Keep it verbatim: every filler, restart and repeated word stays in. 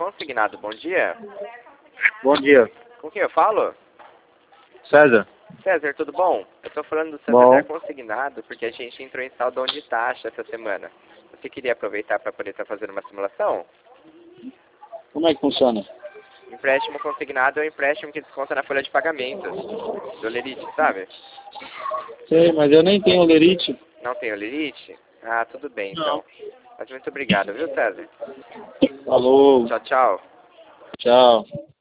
Consignado, bom dia. Bom dia. Com quem eu falo? César. César, tudo bom? Eu estou falando do Bom. Santander Consignado porque a gente entrou em saldão de taxa essa semana. Você queria aproveitar para poder estar fazendo uma simulação? Como é que funciona? Empréstimo consignado é um empréstimo que desconta na folha de pagamentos do Lerite, sabe? Sei, mas eu nem tenho lerite. Não tem o Lerite? Ah, tudo bem então. Mas muito obrigado, viu, César? Falou. Tchau, tchau. Tchau.